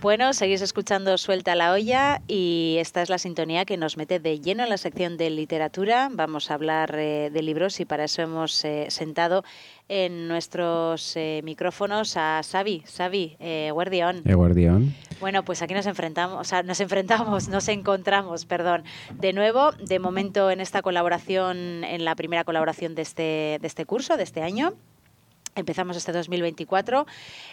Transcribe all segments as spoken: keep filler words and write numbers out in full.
Bueno, seguís escuchando Suelta la olla y esta es la sintonía que nos mete de lleno en la sección de literatura. Vamos a hablar eh, de libros y para eso hemos eh, sentado en nuestros eh, micrófonos a Xavi. Xavi, eh, Guardión. Eh, Guardión. Bueno, pues aquí nos enfrentamos, o sea, nos enfrentamos, nos encontramos, perdón, de nuevo, de momento en esta colaboración, en la primera colaboración de este, de este curso, de este año. Empezamos este dos mil veinticuatro,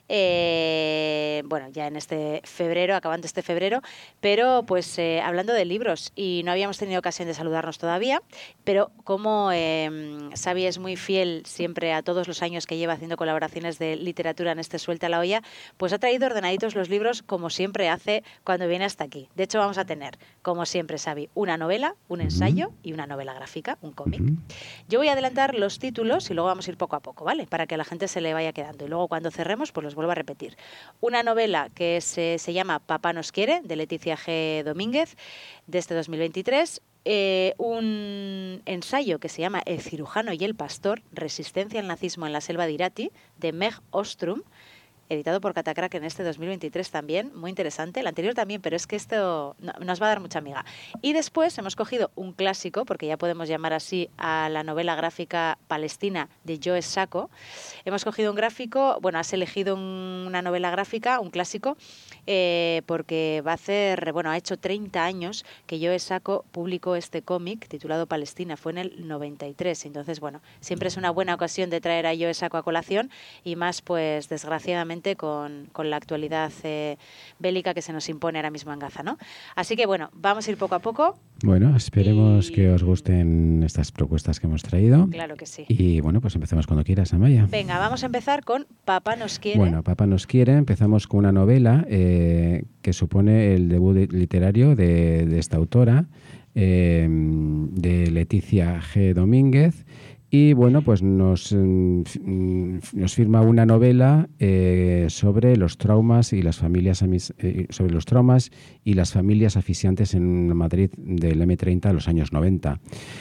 eh, bueno, ya en este febrero, acabando este febrero, pero pues eh, hablando de libros y no habíamos tenido ocasión de saludarnos todavía, pero como eh, Xavi es muy fiel siempre a todos los años que lleva haciendo colaboraciones de literatura en este Suelta la olla, pues ha traído ordenaditos los libros como siempre hace cuando viene hasta aquí. De hecho vamos a tener, como siempre Xavi, una novela, un ensayo uh-huh. y una novela gráfica, un cómic. Uh-huh. Yo voy a adelantar los títulos y luego vamos a ir poco a poco, ¿vale? Para que la gente se le vaya quedando y luego cuando cerremos pues los vuelvo a repetir. Una novela que se, se llama Papá nos quiere, de Leticia G. Domínguez, de este dos mil veintitrés. Eh, un ensayo que se llama El cirujano y el pastor, Resistencia al nazismo en la selva de Irati, de Meg Ostrom, editado por Catacrack en este dos mil veintitrés también, muy interesante. El anterior también, pero es que esto no, nos va a dar mucha amiga. Y después hemos cogido un clásico, porque ya podemos llamar así a la novela gráfica palestina de Joe Sacco. Hemos cogido un gráfico, bueno, has elegido un, una novela gráfica, un clásico, eh, porque va a hacer, bueno, ha hecho treinta años que Joe Sacco publicó este cómic titulado Palestina, fue en el noventa y tres. Entonces, bueno, siempre es una buena ocasión de traer a Joe Sacco a colación y más, pues, desgraciadamente, Con, con la actualidad eh, bélica que se nos impone ahora mismo en Gaza, ¿no? Así que, bueno, vamos a ir poco a poco. Bueno, esperemos y... que os gusten estas propuestas que hemos traído. Claro que sí. Y, bueno, pues empecemos cuando quieras, Amaya. Venga, vamos a empezar con Papá nos quiere. Bueno, Papá nos quiere. Empezamos con una novela eh, que supone el debut literario de, de esta autora, eh, de Leticia G. Domínguez. Y bueno, pues nos, nos firma una novela eh, sobre los traumas y las familias eh, sobre los traumas y las familias asfixiantes en Madrid del eme treinta a los años noventa.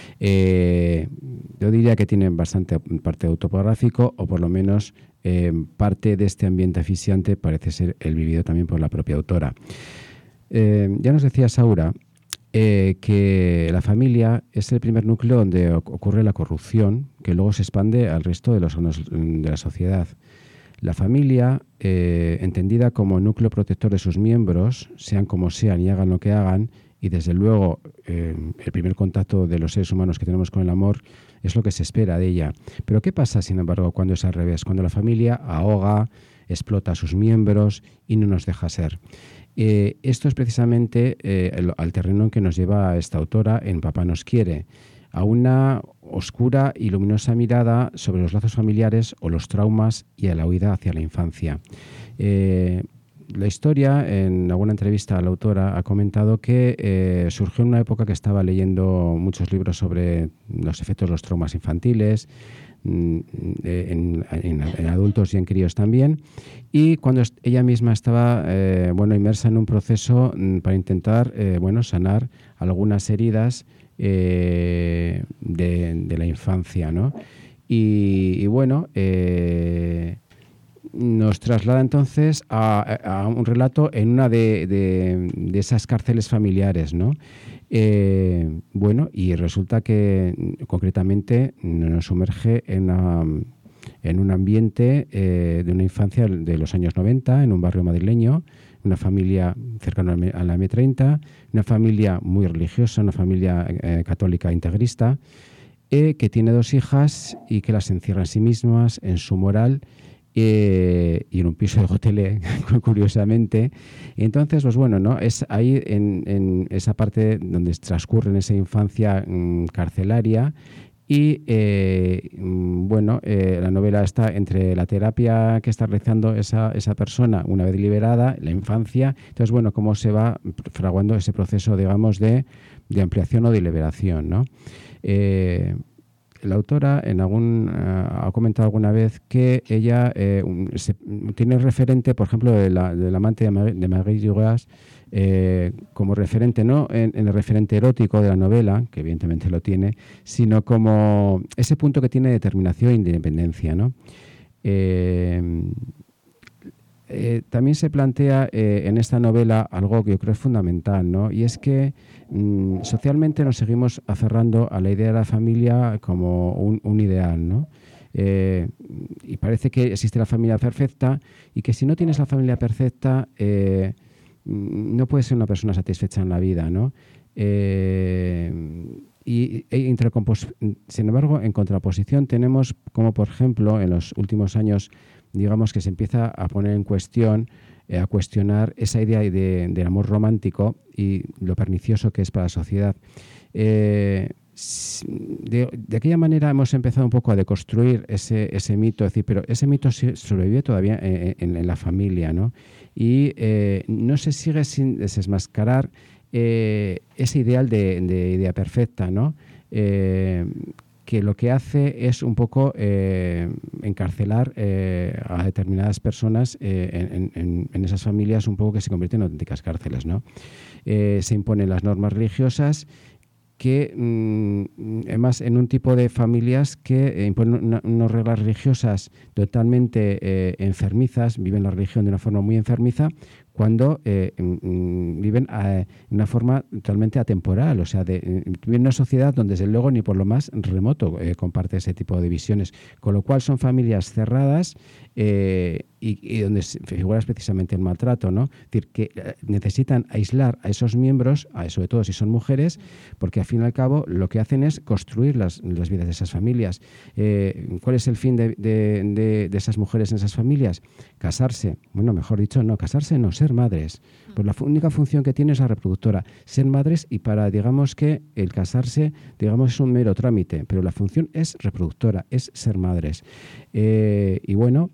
Eh, yo diría que tiene bastante parte autobiográfico, o por lo menos eh, parte de este ambiente asfixiante parece ser el vivido también por la propia autora. Eh, ya nos decía Saura Eh, que la familia es el primer núcleo donde ocurre la corrupción, que luego se expande al resto de, los, de la sociedad. La familia, eh, entendida como núcleo protector de sus miembros, sean como sean y hagan lo que hagan, y desde luego eh, el primer contacto de los seres humanos que tenemos con el amor es lo que se espera de ella. Pero ¿qué pasa, sin embargo, cuando es al revés? Cuando la familia ahoga, explota a sus miembros y no nos deja ser. Eh, esto es precisamente eh, el, al terreno en que nos lleva esta autora en Papá nos quiere, a una oscura y luminosa mirada sobre los lazos familiares o los traumas y a la huida hacia la infancia. Eh, la historia, en alguna entrevista a la autora, ha comentado que eh, surgió en una época que estaba leyendo muchos libros sobre los efectos de los traumas infantiles, En, en, en adultos y en críos también, y cuando ella misma estaba eh, bueno, inmersa en un proceso para intentar eh, bueno, sanar algunas heridas eh, de, de la infancia, ¿no? Y, y bueno, eh, nos traslada entonces a, a un relato en una de, de, de esas cárceles familiares, ¿no? Eh, bueno, y resulta que concretamente nos sumerge en, una, en un ambiente eh, de una infancia de los años noventa, en un barrio madrileño, una familia cercana a la eme treinta, una familia muy religiosa, una familia eh, católica integrista, eh, que tiene dos hijas y que las encierra en sí mismas, en su moral, Eh, y en un piso de hotel, curiosamente. Y entonces, pues bueno, ¿no? Es ahí en, en esa parte donde transcurre en esa infancia mmm, carcelaria y, eh, bueno, eh, la novela está entre la terapia que está realizando esa, esa persona una vez liberada, la infancia. Entonces, bueno, cómo se va fraguando ese proceso, digamos, de, de ampliación o de liberación, ¿no? Eh, La autora en algún, uh, ha comentado alguna vez que ella eh, se, tiene referente, por ejemplo, del de amante de, Mar, de Marguerite Duras eh, como referente, no en, en el referente erótico de la novela, que evidentemente lo tiene, sino como ese punto que tiene determinación e independencia, ¿no? Eh, Eh, también se plantea eh, en esta novela algo que yo creo es fundamental, ¿no? Y es que mm, socialmente nos seguimos aferrando a la idea de la familia como un, un ideal, ¿no? Eh, y parece que existe la familia perfecta y que si no tienes la familia perfecta eh, no puedes ser una persona satisfecha en la vida, ¿no? Eh, y, e intercompos- sin embargo, en contraposición tenemos como, por ejemplo, en los últimos años, digamos que se empieza a poner en cuestión, eh, a cuestionar esa idea de, del amor romántico y lo pernicioso que es para la sociedad. Eh, de, de aquella manera hemos empezado un poco a deconstruir ese, ese mito, es decir, pero ese mito sobrevive todavía en, en, en la familia, ¿no? Y eh, no se sigue sin desmascarar eh, ese ideal de, de idea perfecta, ¿no? Eh, que lo que hace es un poco eh, encarcelar eh, a determinadas personas eh, en, en, en esas familias, un poco que se convierten en auténticas cárceles, ¿no? Eh, se imponen las normas religiosas que, mmm, además, en un tipo de familias que eh, imponen una, unas reglas religiosas totalmente eh, enfermizas, viven la religión de una forma muy enfermiza, cuando eh, mm, viven de una forma totalmente atemporal, o sea, de, viven en una sociedad donde desde luego ni por lo más remoto eh, comparte ese tipo de visiones, con lo cual son familias cerradas eh, y, y donde figura precisamente el maltrato, ¿no? Es decir, que eh, necesitan aislar a esos miembros, a, sobre todo si son mujeres, porque al fin y al cabo lo que hacen es construir las, las vidas de esas familias. Eh, ¿Cuál es el fin de, de, de, de esas mujeres en esas familias? Casarse. Bueno, mejor dicho, no, casarse no, ser madres. Pues la única función que tiene es la reproductora, ser madres, y para, digamos que el casarse, digamos, es un mero trámite, pero la función es reproductora, es ser madres. Eh, y bueno,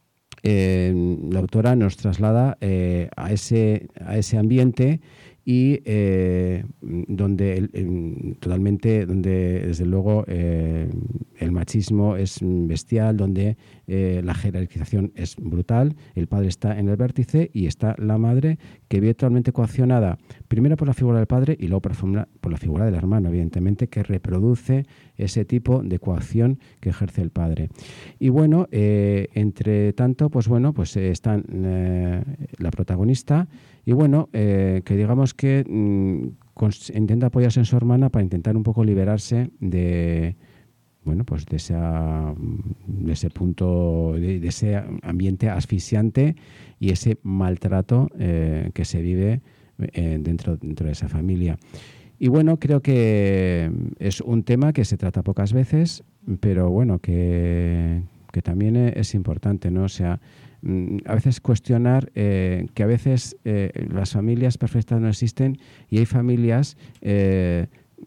eh, la autora nos traslada eh, a, ese, a ese ambiente y eh, donde el, el, totalmente, donde desde luego eh, el machismo es bestial, donde eh, la jerarquización es brutal, el padre está en el vértice y está la madre que vive totalmente coaccionada, primero por la figura del padre y luego por la, por la figura del hermano, evidentemente, que reproduce ese tipo de coacción que ejerce el padre. Y bueno, eh, entre tanto, pues bueno, pues eh, están eh, la protagonista y bueno, eh, que digamos que mmm, intenta apoyarse en su hermana para intentar un poco liberarse de, bueno, pues de, esa, de ese punto, de, de ese ambiente asfixiante y ese maltrato eh, que se vive eh, dentro, dentro de esa familia. Y bueno, creo que es un tema que se trata pocas veces, pero bueno, que, que también es importante, ¿no? O sea, a veces cuestionar eh, que a veces eh, las familias perfectas no existen y hay familias eh,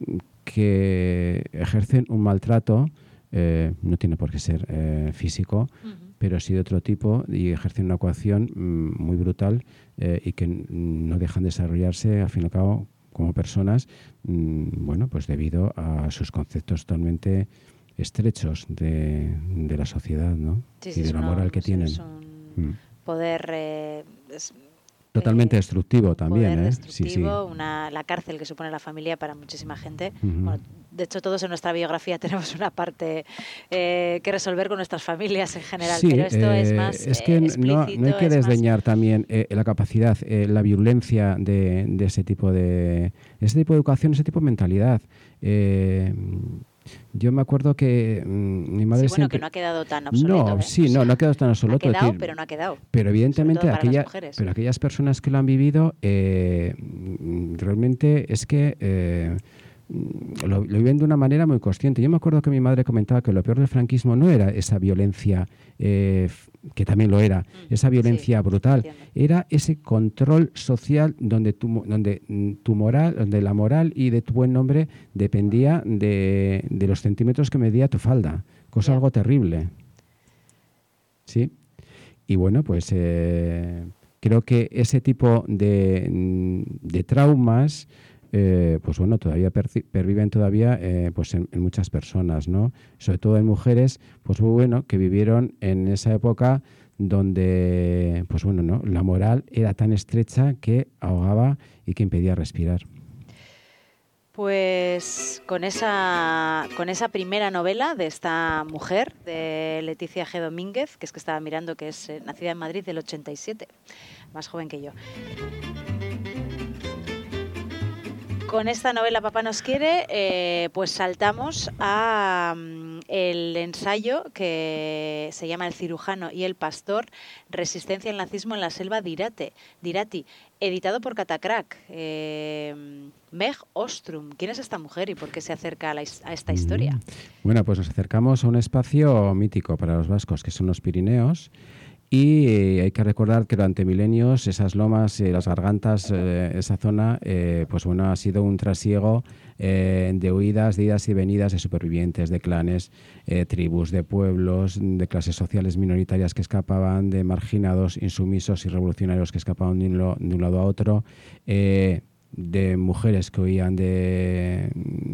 que ejercen un maltrato, eh, no tiene por qué ser eh, físico, uh-huh. pero sí de otro tipo, y ejercen una coacción mm, muy brutal eh, y que no dejan de desarrollarse, al fin y al cabo, como personas, mmm, bueno, pues debido a sus conceptos totalmente estrechos de, de la sociedad, ¿no? Sí, sí, y de la moral que tienen. Es un poder eh, es, totalmente eh, destructivo también, poder ¿eh? destructivo, sí, sí. Una, la cárcel que supone la familia para muchísima gente. Uh-huh. Bueno, de hecho, todos en nuestra biografía tenemos una parte eh, que resolver con nuestras familias en general, sí, pero esto eh, es más es que eh, no, explícito. no hay que desdeñar más... también eh, la capacidad, eh, la violencia de, de ese tipo de ese tipo de educación, ese tipo de mentalidad. Eh, Yo me acuerdo que mmm, mi madre sí, bueno, siempre... que no ha quedado tan obsoleto. No, ¿eh? sí, o sea, no, no ha quedado tan obsoleto. Ha quedado, decir, pero no ha quedado. Pero evidentemente aquella, mujeres. pero aquellas personas que lo han vivido, eh, realmente es que eh, lo, lo viven de una manera muy consciente. Yo me acuerdo que mi madre comentaba que lo peor del franquismo no era esa violencia, eh, que también lo era, mm, esa violencia sí, brutal, era ese control social donde tu, donde tu moral, donde la moral y de tu buen nombre dependía de, de los centímetros que medía tu falda, cosa yeah. algo terrible. ¿Sí? Y bueno, pues eh, creo que ese tipo de, de traumas Eh, pues bueno, todavía perviven todavía eh, pues en, en muchas personas, ¿no? Sobre todo en mujeres, pues bueno, que vivieron en esa época donde, pues bueno, ¿no? La moral era tan estrecha que ahogaba y que impedía respirar. Pues con esa, con esa primera novela de esta mujer, de Leticia G. Domínguez, que es que estaba mirando, que es eh, nacida en Madrid del ochenta y siete, más joven que yo. Con esta novela Papá nos quiere, eh, pues saltamos a um, el ensayo que se llama El cirujano y el pastor, resistencia al nazismo en la selva de Irate, de Irati, editado por Catacrac. Eh, Meg Ostrom, ¿quién es esta mujer y por qué se acerca a, la, a esta historia? Mm. Bueno, pues nos acercamos a un espacio mítico para los vascos, que son los Pirineos. Y eh, hay que recordar que durante milenios esas lomas, eh, las gargantas, eh, esa zona, eh, pues bueno, ha sido un trasiego eh, de huidas, de idas y venidas de supervivientes, de clanes, eh, tribus, de pueblos, de clases sociales minoritarias que escapaban, de marginados, insumisos y revolucionarios que escapaban de un, lo, de un lado a otro, eh, de mujeres que huían de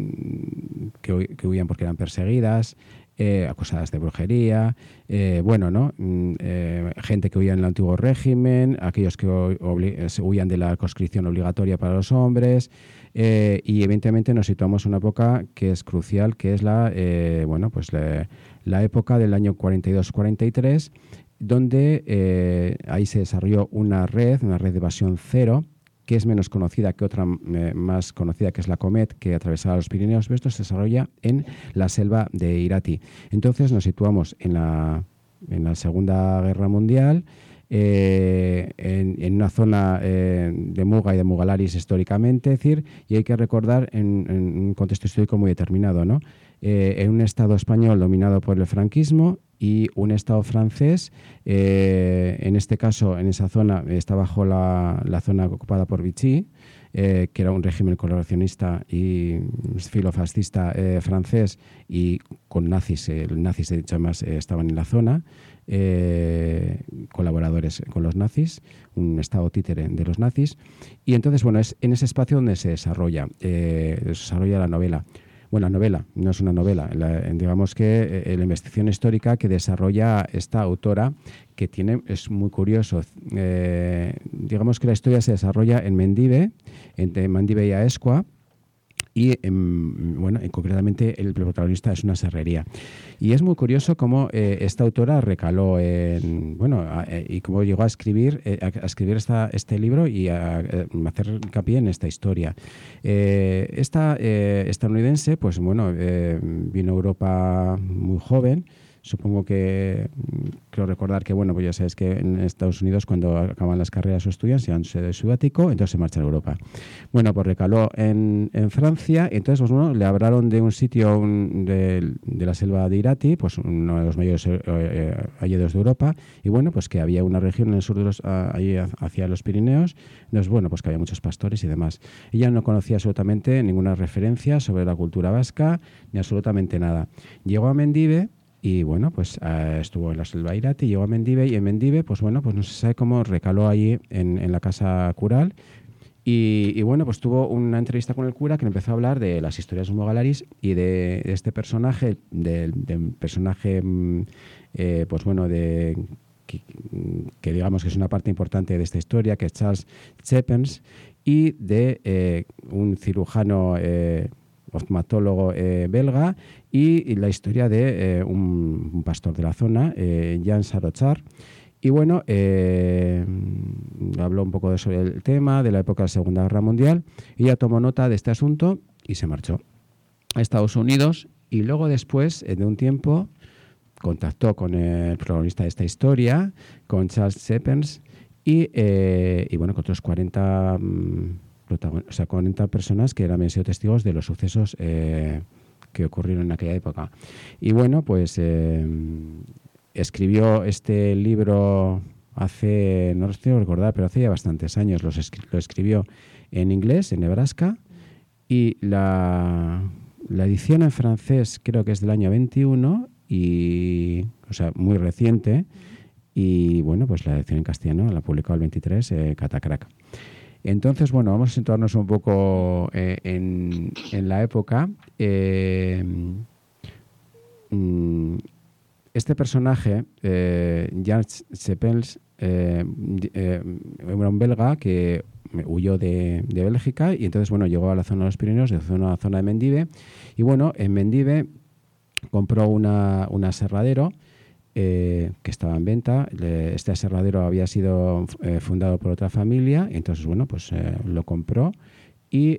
que, que huían porque eran perseguidas. Eh, acusadas de brujería, eh, bueno, ¿no? Mm, eh, gente que huía en el antiguo régimen, aquellos que huían de la conscripción obligatoria para los hombres, eh, y evidentemente nos situamos en una época que es crucial, que es la, eh, bueno, pues la, la época del año cuarenta y dos cuarenta y tres, donde eh, ahí se desarrolló una red, una red de evasión cero, que es menos conocida que otra eh, más conocida, que es la Comet, que atravesaba los Pirineos, pero esto se desarrolla en la selva de Irati. Entonces nos situamos en la, en la Segunda Guerra Mundial, eh, en, en una zona eh, de Muga y de Mugalaris históricamente, es decir, y hay que recordar en, en un contexto histórico muy determinado, ¿no? Eh, en un Estado español dominado por el franquismo y un Estado francés, eh, en este caso, en esa zona, está bajo la, la zona ocupada por Vichy, eh, que era un régimen colaboracionista y filofascista eh, francés, y con nazis, eh, nazis de hecho más eh, estaban en la zona, eh, colaboradores con los nazis, un Estado títere de los nazis, y entonces, bueno, es en ese espacio donde se desarrolla, eh, se desarrolla la novela. Bueno, novela, no es una novela, la, digamos que eh, la investigación histórica que desarrolla esta autora, que tiene, es muy curioso, eh, digamos que la historia se desarrolla en Mendive, entre Mendive y Aescua, y en, bueno, y concretamente el protagonista es una serrería. Y es muy curioso cómo eh, esta autora recaló en, bueno, a, eh, y cómo llegó a escribir, eh, a, a escribir esta, este libro y a, a hacer hincapié en esta historia. Eh, esta eh, estadounidense, pues bueno, eh, vino a Europa muy joven. Supongo que, creo recordar que, bueno, pues ya sabes que en Estados Unidos cuando acaban las carreras o estudian se van de subático, entonces se marchan a Europa. Bueno, pues recaló en, en Francia, y entonces, pues bueno, le hablaron de un sitio un, de, de la selva de Irati, pues uno de los mayores eh, hayedos de Europa, y bueno, pues que había una región en el sur de los, ahí hacia los Pirineos, entonces, bueno, pues que había muchos pastores y demás. Ella no conocía absolutamente ninguna referencia sobre la cultura vasca, ni absolutamente nada. Llegó a Mendive. Y bueno, pues uh, estuvo en la selva Irati, llegó a Mendive, y en Mendive, pues bueno, pues no se sabe cómo recaló allí en, en la casa cural. Y, y bueno, pues tuvo una entrevista con el cura que le empezó a hablar de las historias de Mugalaris y de, de este personaje, del de personaje, eh, pues bueno, de que, que digamos que es una parte importante de esta historia, que es Charles Chepens, y de eh, un cirujano eh, oftalmólogo eh, belga, y, y la historia de eh, un, un pastor de la zona, eh, Jean Sarochar. Y bueno, eh, habló un poco de sobre el tema, de la época de la Segunda Guerra Mundial, y ella tomó nota de este asunto y se marchó a Estados Unidos, y luego después, eh, de un tiempo, contactó con el protagonista de esta historia, con Charles Chepens, y, eh, y bueno, con otros cuarenta... Mmm, o sea, cuarenta personas que eran sido testigos de los sucesos eh, que ocurrieron en aquella época. Y bueno, pues eh, escribió este libro hace, no lo quiero recordar, pero hace ya bastantes años. Lo, escri- lo escribió en inglés, en Nebraska, y la, la edición en francés creo que es del año veintiuno, y, o sea, muy reciente, y bueno, pues la edición en castellano la publicó el veintitrés, eh, Catacrac. Entonces, bueno, vamos a situarnos un poco eh, en, en la época. Eh, este personaje, eh, Jean Chepens, eh, eh, era un belga que huyó de, de Bélgica y entonces, bueno, llegó a la zona de los Pirineos, de zona, la zona de Mendive, y bueno, en Mendive compró una, un aserradero eh, que estaba en venta. Le, este aserradero había sido eh, fundado por otra familia, y entonces, bueno, pues eh, lo compró y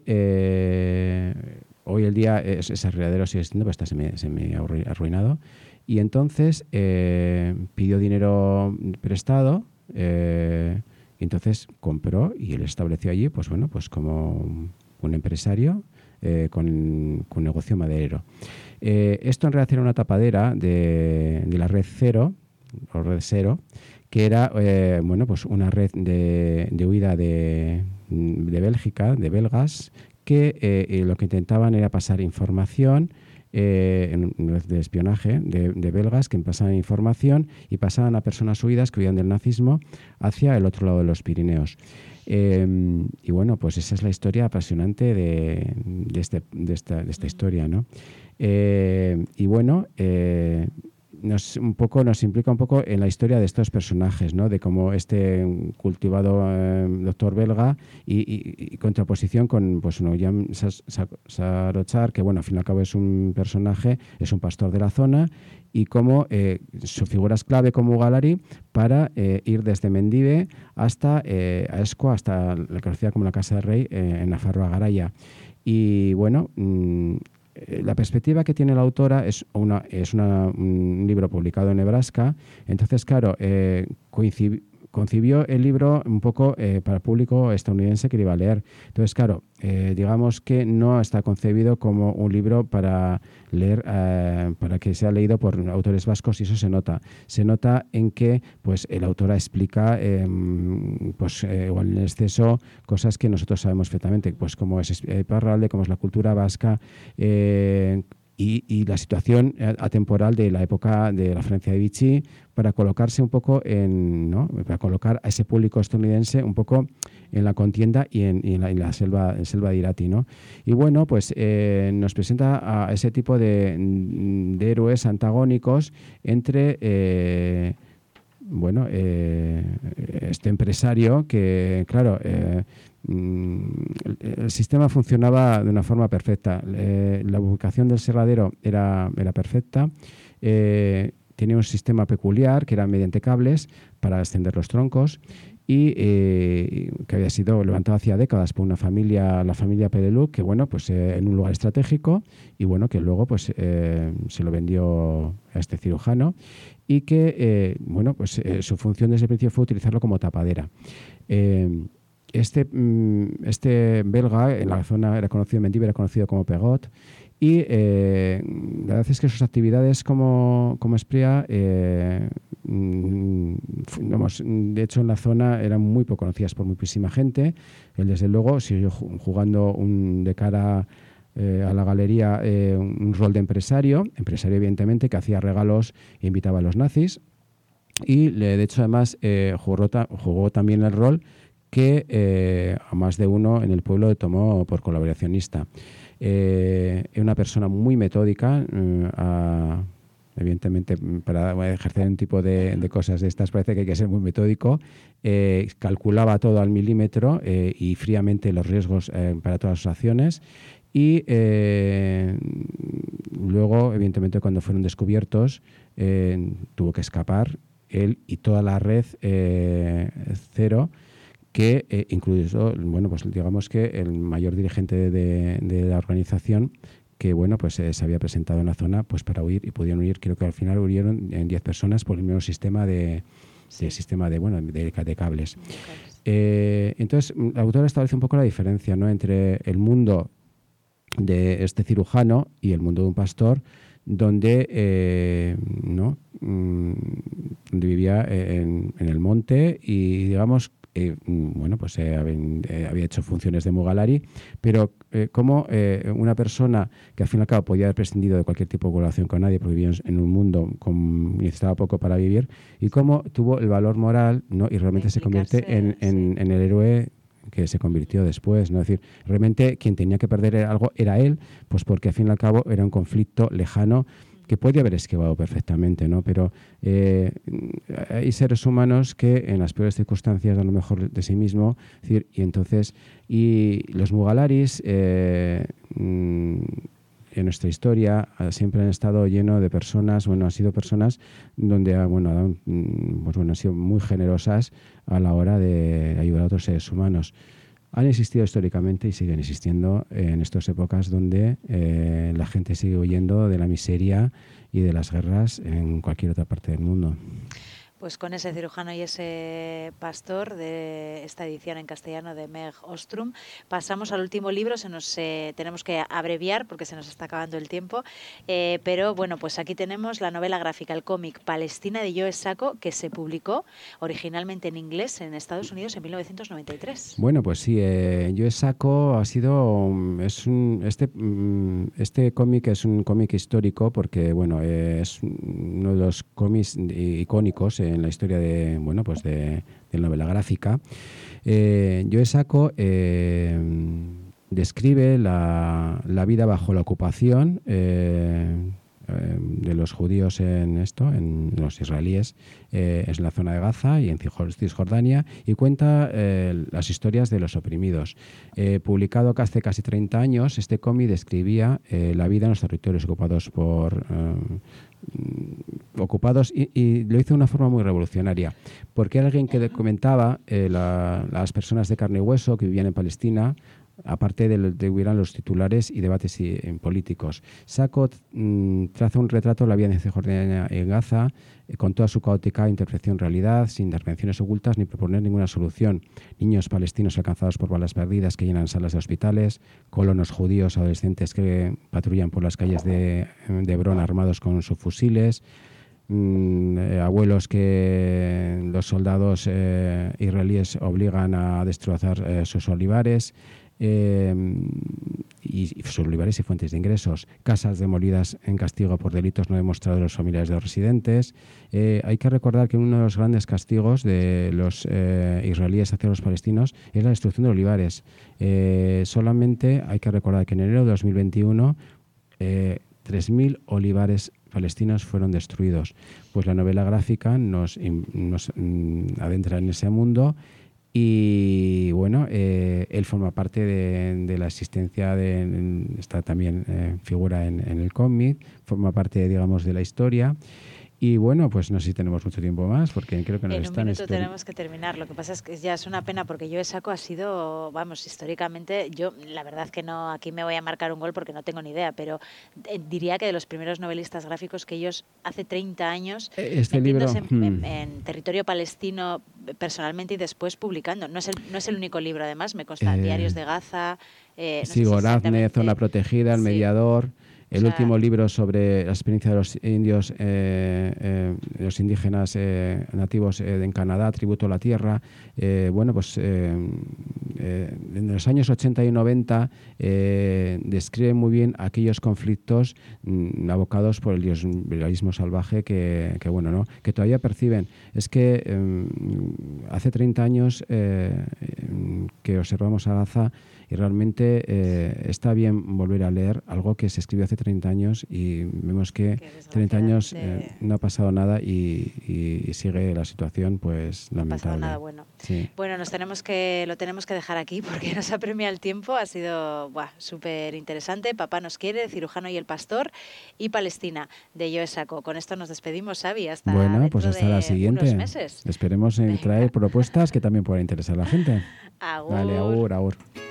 eh, hoy el día ese aserradero sigue existiendo, pero está semi, semi arruinado. Y entonces eh, pidió dinero prestado, eh, y entonces compró y él estableció allí, pues bueno, pues como un empresario eh, con, con un negocio maderero. Eh, esto en realidad era una tapadera de, de la red Cero, o red Cero, que era eh, bueno, pues una red de, de huida de, de Bélgica, de belgas, que eh, lo que intentaban era pasar información, eh, en una red de espionaje de, de belgas que pasaban información y pasaban a personas huidas que huían del nazismo hacia el otro lado de los Pirineos. Eh, y bueno, pues esa es la historia apasionante de, de, este, de, esta, de esta historia, ¿no? Eh, y bueno, eh, nos, un poco, nos implica un poco en la historia de estos personajes, ¿no? De cómo este cultivado eh, doctor belga y, y, y contraposición con pues, uno, Jan Sarochar, que bueno, al fin y al cabo es un personaje, es un pastor de la zona, y cómo eh, su figura es clave como Galari para eh, ir desde Mendive hasta eh, Aesco, hasta la conocida como la Casa del Rey eh, en Nafarroa-Garaia. Y bueno, mmm, la perspectiva que tiene la autora es, una, es una, un libro publicado en Nebraska. Entonces, claro, eh, coincidió, concibió el libro un poco eh, para el público estadounidense que lo iba a leer. Entonces, claro, eh, digamos que no está concebido como un libro para leer, eh, para que sea leído por autores vascos, y eso se nota. Se nota en que pues, la autora explica, eh, pues, eh, igual en exceso, cosas que nosotros sabemos perfectamente, pues como es Iparralde, como es la cultura vasca, eh, Y, y la situación atemporal de la época de la Francia de Vichy, para colocarse un poco en, ¿no? Para colocar a ese público estadounidense un poco en la contienda y en, y en, la, en la selva, en selva de Irati, ¿no? Y bueno, pues eh, nos presenta a ese tipo de, de héroes antagónicos entre eh, bueno, eh, este empresario que, claro, eh, el sistema funcionaba de una forma perfecta. Eh, la ubicación del serradero era, era perfecta. Eh, tenía un sistema peculiar que era mediante cables para extender los troncos y eh, que había sido levantado hacía décadas por una familia, la familia Pedeluc, que bueno, pues eh, en un lugar estratégico, y bueno, que luego pues eh, se lo vendió a este cirujano, y que eh, bueno, pues eh, su función desde el principio fue utilizarlo como tapadera. Eh, Este, este belga en la zona era conocido, en Mendive era conocido como Pegot, y eh, la verdad es que sus actividades como, como espía, eh, vamos, de hecho en la zona eran muy poco conocidas por muchísima gente. Él desde luego siguió jugando un, de cara eh, a la galería eh, un rol de empresario, empresario evidentemente, que hacía regalos e invitaba a los nazis, y de hecho además eh, jugó, jugó también el rol que eh, a más de uno en el pueblo tomó por colaboracionista. Eh, es una persona muy metódica, eh, a, evidentemente para ejercer un tipo de, de cosas de estas parece que hay que ser muy metódico. Eh, calculaba todo al milímetro eh, y fríamente los riesgos eh, para todas sus acciones. Y eh, luego, evidentemente, cuando fueron descubiertos, eh, tuvo que escapar él y toda la red eh, Cero, que eh, incluso, bueno, pues digamos que el mayor dirigente de, de la organización, que bueno, pues eh, se había presentado en la zona pues para huir, y pudieron huir. Creo que al final huyeron en diez personas por el mismo sistema de, de sistema de bueno de, de cables. Eh, entonces, la autora establece un poco la diferencia, ¿no?, entre el mundo de este cirujano y el mundo de un pastor, donde eh, no donde vivía en, en el monte, y digamos Eh, bueno, pues eh, había, eh, había hecho funciones de Mugalari, pero eh, como eh, una persona que al fin y al cabo podía haber prescindido de cualquier tipo de colaboración con nadie, porque vivía en un mundo con, necesitaba poco para vivir, y cómo tuvo el valor moral, ¿no?, y realmente se convierte en, en, en el héroe que se convirtió después, ¿no? Es decir, realmente quien tenía que perder algo era él, pues porque al fin y al cabo era un conflicto lejano que puede haber esquivado perfectamente, ¿no? Pero eh, hay seres humanos que en las peores circunstancias dan lo mejor de sí mismo, es decir, y entonces, y los Mugalaris eh, mm, en nuestra historia siempre han estado llenos de personas, bueno, han sido personas donde, bueno, han, pues bueno, han sido muy generosas a la hora de ayudar a otros seres humanos. Han existido históricamente y siguen existiendo en estas épocas donde eh, la gente sigue huyendo de la miseria y de las guerras en cualquier otra parte del mundo. Pues con ese cirujano y ese pastor de esta edición en castellano de Meg Ostrom, pasamos al último libro. Se nos eh, tenemos que abreviar porque se nos está acabando el tiempo, eh, pero bueno, pues aquí tenemos la novela gráfica, el cómic Palestina de Joe Sacco, que se publicó originalmente en inglés en Estados Unidos en mil novecientos noventa y tres. Bueno, pues sí, eh, Joe Sacco ha sido, es un, este, este cómic es un cómic histórico porque, bueno, eh, es uno de los cómics icónicos en la historia de, bueno, pues de, de la novela gráfica. Eh, Joe Sacco eh, describe la, la vida bajo la ocupación eh, eh, de los judíos en esto, en los israelíes, eh, en la zona de Gaza y en Cisjordania, y cuenta eh, las historias de los oprimidos. Eh, publicado hace casi treinta años, este cómic describía eh, la vida en los territorios ocupados por eh, ocupados y, y lo hizo de una forma muy revolucionaria, porque era alguien que documentaba eh, la, las personas de carne y hueso que vivían en Palestina, aparte de, de hubieran los titulares y debates y, en políticos. Sacco mm, traza un retrato de la vida en Cisjordania y en Gaza, eh, con toda su caótica interpretación realidad, sin intervenciones ocultas ni proponer ninguna solución. Niños palestinos alcanzados por balas perdidas que llenan salas de hospitales, colonos judíos adolescentes que patrullan por las calles de, de Hebrón armados con sus fusiles, mm, eh, abuelos que los soldados eh, israelíes obligan a destrozar eh, sus olivares, Eh, y, y sus olivares y fuentes de ingresos, casas demolidas en castigo por delitos no demostrados de los familiares de los residentes. Eh, hay que recordar que uno de los grandes castigos de los eh, israelíes hacia los palestinos es la destrucción de olivares. Eh, solamente hay que recordar que en enero de dos mil veintiuno eh, tres mil olivares palestinos fueron destruidos. Pues la novela gráfica nos, nos mm, adentra en ese mundo. Y bueno, eh, él forma parte de, de la existencia, de, está también eh, figura en, en el cómic, forma parte, digamos, de la historia. Y bueno, pues no sé si tenemos mucho tiempo más, porque creo que nos en están... un minuto tenemos que terminar. Lo que pasa es que ya es una pena, porque Joe Sacco ha sido, vamos, históricamente, yo la verdad que no, aquí me voy a marcar un gol porque no tengo ni idea, pero eh, diría que de los primeros novelistas gráficos que ellos hace treinta años, este libro, en, hmm. en, en territorio palestino personalmente y después publicando. No es el, no es el único libro, además, me consta, eh, Diarios de Gaza... Eh, no sí, Gorazne, si Zona Protegida, El sí. Mediador... El o sea, último libro sobre la experiencia de los indios, eh, eh, los indígenas eh, nativos eh, en Canadá, Tributo a la Tierra. Eh, bueno, pues eh, eh, en los años ochenta y noventa eh, describe muy bien aquellos conflictos mm, abocados por el imperialismo salvaje que, que, bueno, ¿no? que todavía perciben. Es que eh, hace treinta años eh, que observamos a Gaza y realmente eh, está bien volver a leer algo que se escribió hace treinta años y vemos que, que treinta años eh, no ha pasado nada y, y, y sigue la situación pues lamentable. No ha pasado nada bueno. Sí. Bueno, nos tenemos que, lo tenemos que dejar aquí porque nos apremia el tiempo. Ha sido súper interesante. Papá nos quiere, Cirujano y el Pastor y Palestina de Joe Sacco. Con esto nos despedimos, Xavi, hasta bueno, dentro pues hasta de la siguiente. unos meses. Esperemos en traer propuestas que también puedan interesar a la gente. Agur. Vale, agur, agur.